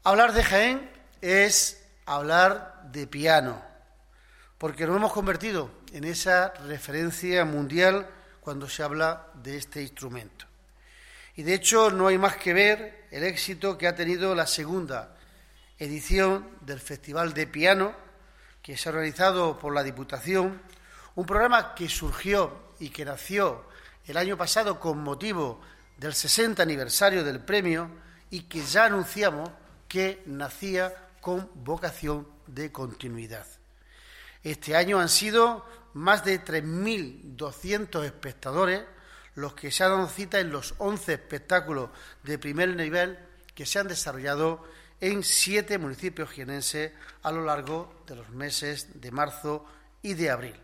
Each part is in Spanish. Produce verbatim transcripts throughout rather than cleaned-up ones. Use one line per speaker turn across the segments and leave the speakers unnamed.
Hablar de Jaén es hablar de piano, porque nos hemos convertido en esa referencia mundial cuando se habla de este instrumento. Y de hecho no hay más que ver el éxito que ha tenido la segunda edición del Festival de Piano, que se ha realizado por la Diputación, un programa que surgió y que nació el año pasado con motivo del sesenta aniversario del premio y que ya anunciamos que nacía con vocación de continuidad. Este año han sido más de tres mil doscientos espectadores los que se han dado cita en los once espectáculos de primer nivel que se han desarrollado en siete municipios jienenses a lo largo de los meses de marzo y de abril.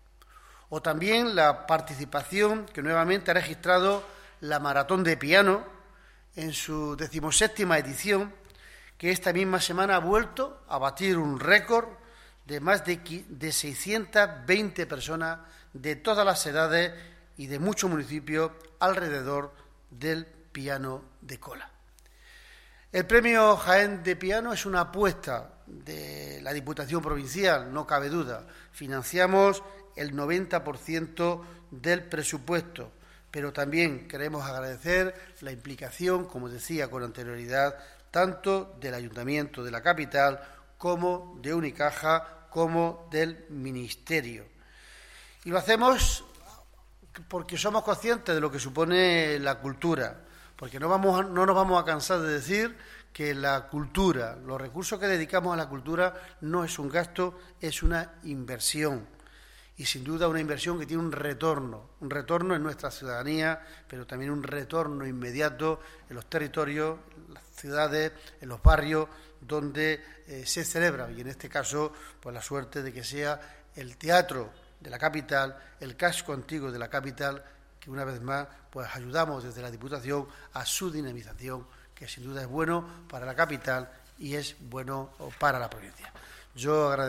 O también la participación que nuevamente ha registrado la Maratón de Piano en su decimoséptima edición, que esta misma semana ha vuelto a batir un récord de más de, de seiscientas veinte personas de todas las edades y de muchos municipios alrededor del piano de cola. El premio Jaén de Piano es una apuesta de la Diputación Provincial, no cabe duda. Financiamos el noventa por ciento del presupuesto, pero también queremos agradecer la implicación, como decía con anterioridad, tanto del Ayuntamiento de la capital como de Unicaja, como del Ministerio. Y lo hacemos porque somos conscientes de lo que supone la cultura, porque no, vamos a, no nos vamos a cansar de decir que la cultura, los recursos que dedicamos a la cultura no es un gasto, es una inversión. Y sin duda una inversión que tiene un retorno, un retorno en nuestra ciudadanía, pero también un retorno inmediato en los territorios, en las ciudades, en los barrios donde eh, se celebra, y en este caso, pues la suerte de que sea el teatro de la capital, el casco antiguo de la capital, que una vez más pues ayudamos desde la Diputación a su dinamización, que sin duda es bueno para la capital y es bueno para la provincia. Yo agradezco